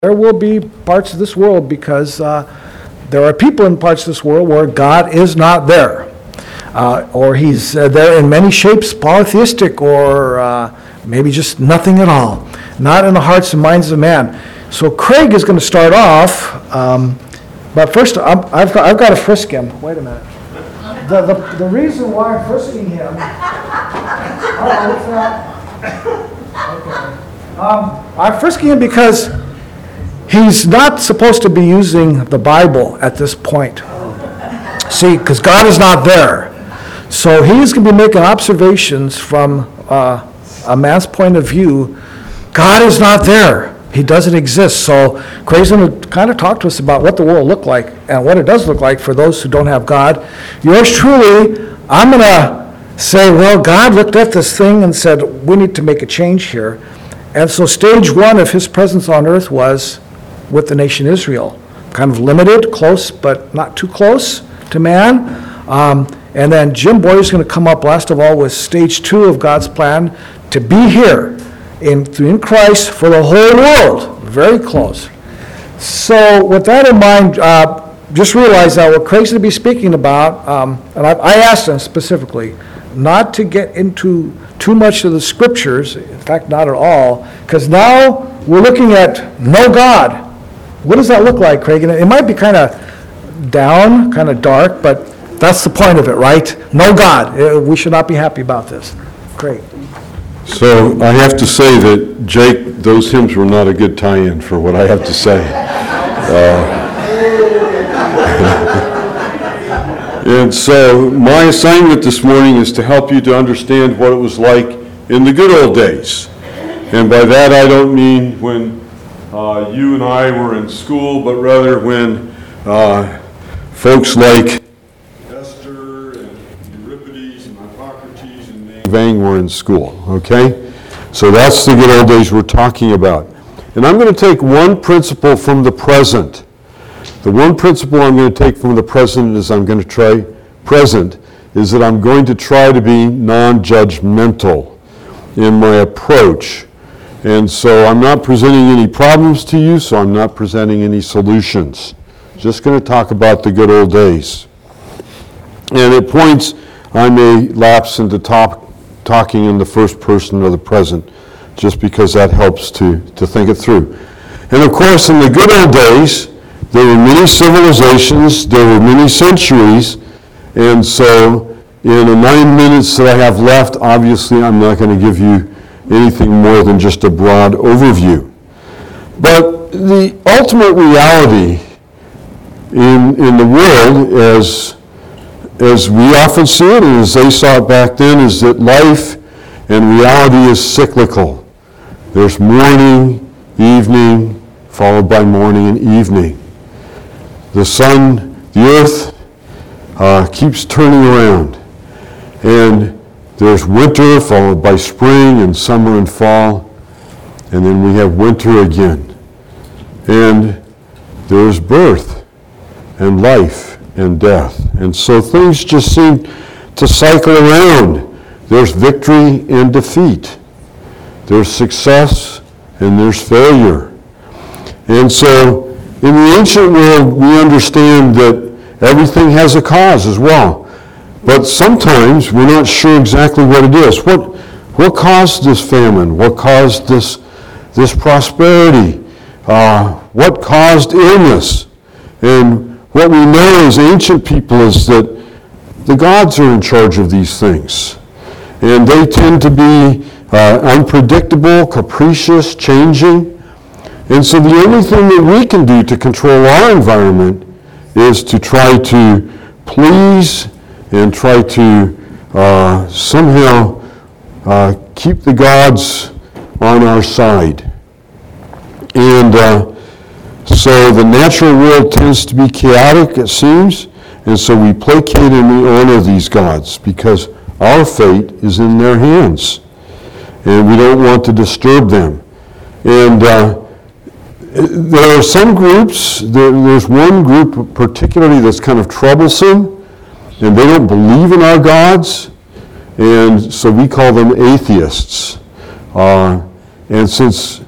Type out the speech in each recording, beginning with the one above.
there will be parts of this world because there are people in parts of this world where God is not there. Or he's there in many shapes, polytheistic, or maybe just nothing at all. Not in the hearts and minds of man. So Craig is going to start off, but first I've got to frisk him. Wait a minute. The reason why I'm frisking him, what's that? Okay. I'm frisking him because he's not supposed to be using the Bible at this point. See, because God is not there. So he's going to be making observations from a man's point of view. God is not there. He doesn't exist. So Craig's going to kind of talk to us about what the world looked like and what it does look like for those who don't have God. Yours truly, I'm going to say, well, God looked at this thing and said, we need to make a change here. And so stage one of his presence on earth was with the nation Israel. Kind of limited, close, but not too close to man. And then Jim Boyer is going to come up last of all with stage two of God's plan to be here in Christ for the whole world. Very close. So with that in mind, just realize that what Craig's going to be speaking about, and I asked him specifically not to get into too much of the scriptures, in fact, not at all, because now we're looking at no God. What does that look like, Craig? And it might be kind of down, kind of dark, but that's the point of it, right? No God. We should not be happy about this. Craig. So I have to say that, Jake, those hymns were not a good tie-in for what I have to say. And so my assignment this morning is to help you to understand what it was like in the good old days. And by that I don't mean when you and I were in school, but rather when folks like Esther and Euripides and Hippocrates and Vang were in school, okay? So that's the good old days we're talking about. And I'm going to take one principle from the present. The one principle I'm going to take from the present is that I'm going to try to be non-judgmental in my approach. And so I'm not presenting any problems to you, so I'm not presenting any solutions. Just going to talk about the good old days. And at points, I may lapse into talking in the first person of the present, just because that helps to think it through. And of course, in the good old days, there were many civilizations, there were many centuries, and so in the 9 minutes that I have left, obviously I'm not going to give you anything more than just a broad overview. But the ultimate reality in the world, as we often see it, and as they saw it back then, is that life and reality is cyclical. There's morning, evening, followed by morning and evening. The sun, the earth keeps turning around. And there's winter followed by spring and summer and fall. And then we have winter again. And there's birth and life and death. And so things just seem to cycle around. There's victory and defeat. There's success and there's failure. And so in the ancient world, we understand that everything has a cause as well. But sometimes we're not sure exactly what it is. What caused this famine? What caused this prosperity? What caused illness? And what we know as ancient people is that the gods are in charge of these things. And they tend to be unpredictable, capricious, changing. And so the only thing that we can do to control our environment is to try to please and try to somehow keep the gods on our side. And so the natural world tends to be chaotic, it seems, and so we placate and we honor these gods because our fate is in their hands, and we don't want to disturb them. And there are some groups, there's one group particularly that's kind of troublesome, and they don't believe in our gods, and so we call them atheists. And since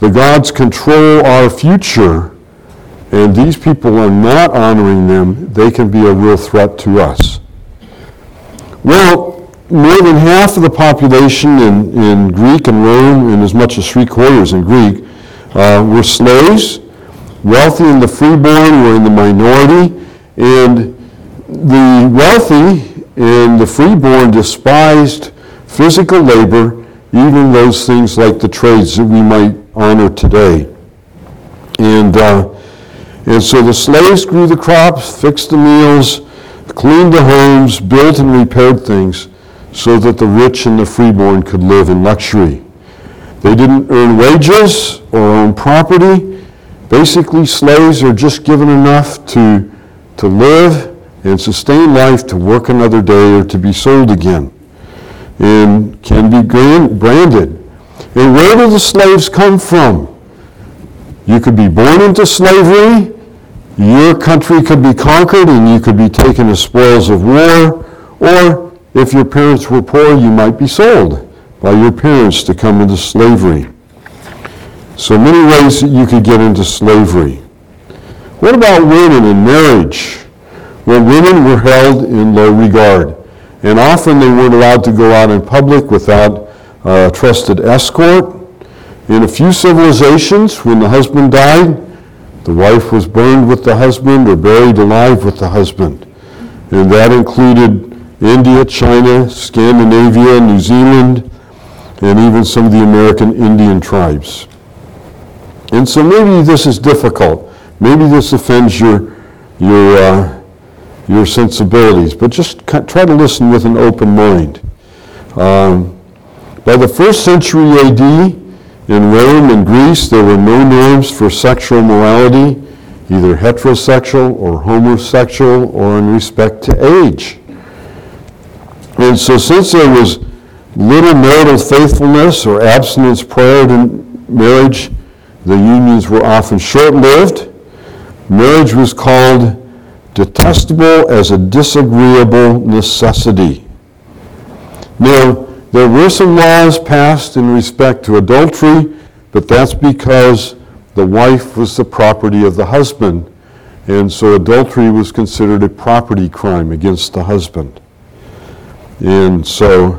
the gods control our future, and these people are not honoring them, they can be a real threat to us. Well, more than half of the population in Greek and Rome, and as much as 3/4 in Greek, were slaves. Wealthy and the freeborn were in the minority, and the wealthy and the freeborn despised physical labor, even those things like the trades that we might honor today. And so the slaves grew the crops, fixed the meals, cleaned the homes, built and repaired things so that the rich and the freeborn could live in luxury. They didn't earn wages or own property. Basically, slaves are just given enough to live and sustain life, to work another day, or to be sold again, and can be branded. And where do the slaves come from? You could be born into slavery, your country could be conquered, and you could be taken as spoils of war, or if your parents were poor, you might be sold by your parents to come into slavery. So many ways that you could get into slavery. What about women in marriage? Well, women were held in low regard, and often they weren't allowed to go out in public without a trusted escort. In a few civilizations, when the husband died, the wife was burned with the husband or buried alive with the husband. And that included India, China, Scandinavia, New Zealand, and even some of the American Indian tribes. And so maybe this is difficult. Maybe this offends your sensibilities, but just try to listen with an open mind. By the 1st century AD, in Rome and Greece, there were no norms for sexual morality, either heterosexual or homosexual, or in respect to age. And so since there was little marital faithfulness or abstinence prior to marriage, the unions were often short-lived. Marriage was called detestable as a disagreeable necessity. Now, there were some laws passed in respect to adultery, but that's because the wife was the property of the husband, and so adultery was considered a property crime against the husband. And so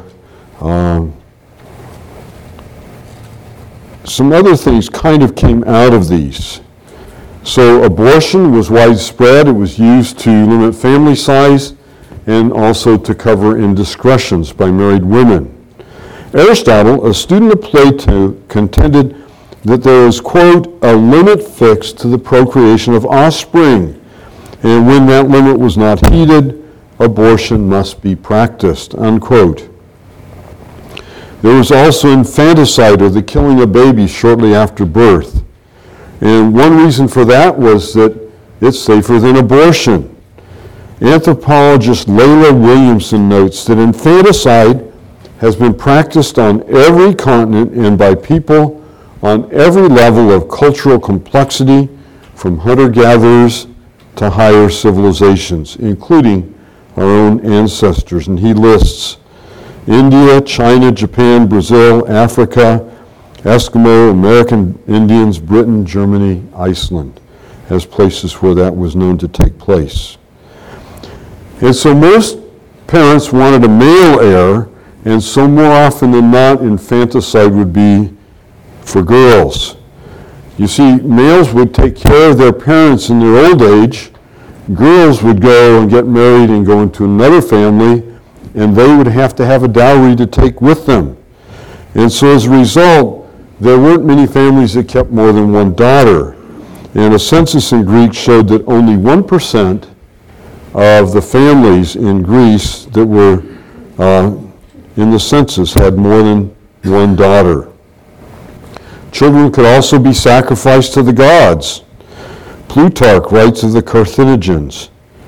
some other things kind of came out of these. So abortion was widespread. It was used to limit family size and also to cover indiscretions by married women. Aristotle, a student of Plato, contended that there is, quote, a limit fixed to the procreation of offspring, and when that limit was not heeded, abortion must be practiced, unquote. There was also infanticide, or the killing of babies shortly after birth. And one reason for that was that it's safer than abortion. Anthropologist Layla Williamson notes that infanticide has been practiced on every continent and by people on every level of cultural complexity, from hunter-gatherers to higher civilizations, including our own ancestors. And he lists India, China, Japan, Brazil, Africa, Eskimo, American Indians, Britain, Germany, Iceland, as places where that was known to take place. And so most parents wanted a male heir, and so more often than not, infanticide would be for girls. You see, males would take care of their parents in their old age. Girls would go and get married and go into another family, and they would have to have a dowry to take with them. And so as a result, there weren't many families that kept more than one daughter. And a census in Greece showed that only 1% of the families in Greece that were in the census had more than one daughter. Children could also be sacrificed to the gods. Plutarch writes of the Carthaginians.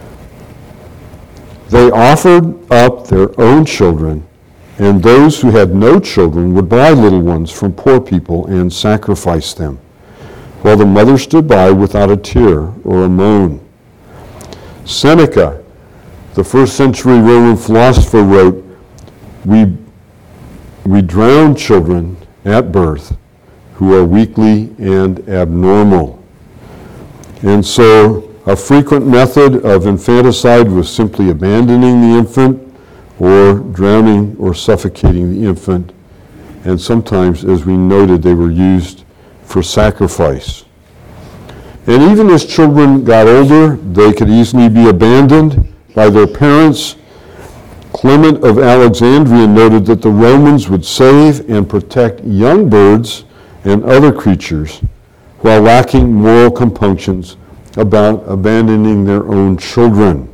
They offered up their own children, and those who had no children would buy little ones from poor people and sacrifice them, while the mother stood by without a tear or a moan. Seneca, the 1st century Roman philosopher, wrote, we drown children at birth, who are weakly and abnormal. And so a frequent method of infanticide was simply abandoning the infant or drowning or suffocating the infant. And sometimes, as we noted, they were used for sacrifice. And even as children got older, they could easily be abandoned by their parents. Clement of Alexandria noted that the Romans would save and protect young birds and other creatures while lacking moral compunctions about abandoning their own children.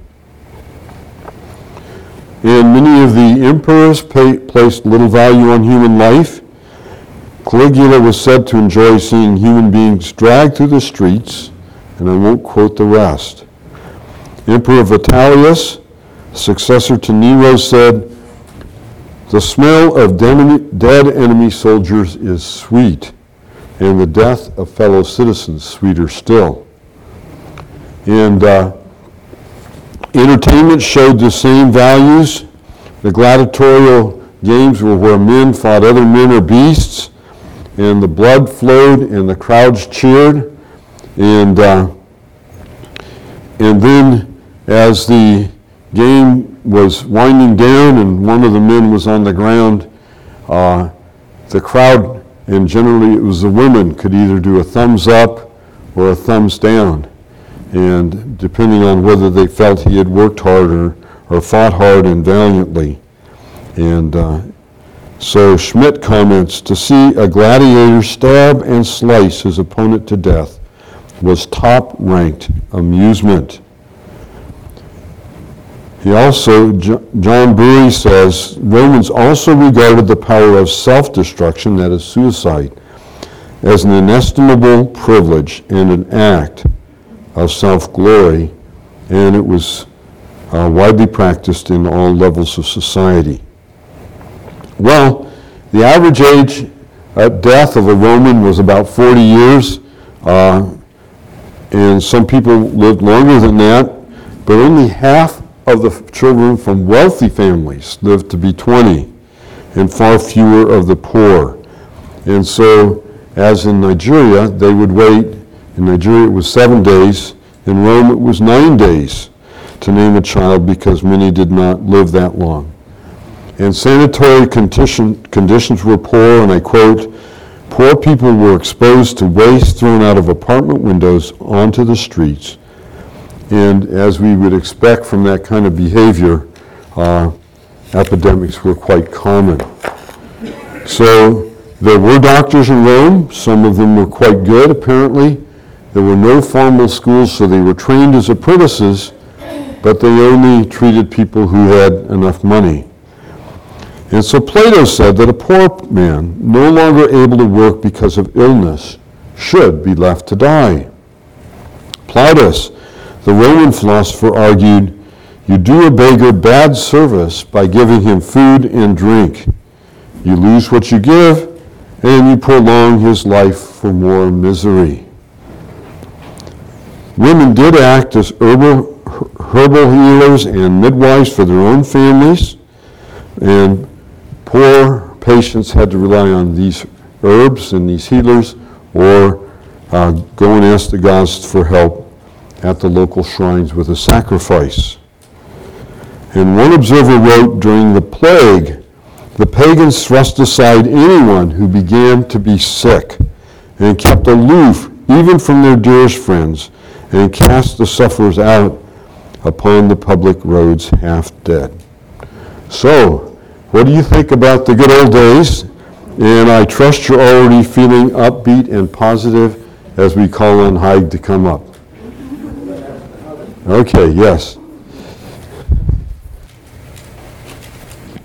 And many of the emperors placed little value on human life. Caligula was said to enjoy seeing human beings dragged through the streets, and I won't quote the rest. Emperor Vitellius, successor to Nero, said, "The smell of dead enemy soldiers is sweet, and the death of fellow citizens sweeter still." And entertainment showed the same values. The gladiatorial games were where men fought other men or beasts, and the blood flowed and the crowds cheered. And then as the game was winding down and one of the men was on the ground, the crowd, and generally it was the women, could either do a thumbs up or a thumbs down. And depending on whether they felt he had worked hard or fought hard and valiantly. And so Schmidt comments, to see a gladiator stab and slice his opponent to death was top-ranked amusement. He also, John Bury says, Romans also regarded the power of self-destruction, that is suicide, as an inestimable privilege and an act of self-glory, and it was widely practiced in all levels of society. Well, the average age at death of a Roman was about 40 years, and some people lived longer than that, but only half of the children from wealthy families lived to be 20, and far fewer of the poor. And so, as in Nigeria, they would wait. In Nigeria it was 7 days. In Rome it was 9 days to name a child because many did not live that long. And sanitary conditions were poor, and I quote, "Poor people were exposed to waste thrown out of apartment windows onto the streets." And as we would expect from that kind of behavior, epidemics were quite common. So there were doctors in Rome. Some of them were quite good, apparently. There were no formal schools, so they were trained as apprentices, but they only treated people who had enough money. And so Plato said that a poor man, no longer able to work because of illness, should be left to die. Plautus, the Roman philosopher, argued, "You do a beggar bad service by giving him food and drink. You lose what you give, and you prolong his life for more misery." Women did act as herbal healers and midwives for their own families, and poor patients had to rely on these herbs and these healers, or go and ask the gods for help at the local shrines with a sacrifice. And one observer wrote, during the plague, the pagans thrust aside anyone who began to be sick and kept aloof even from their dearest friends, and cast the sufferers out upon the public roads half dead. So, what do you think about the good old days? And I trust you're already feeling upbeat and positive as we call on Haig to come up. Okay, yes.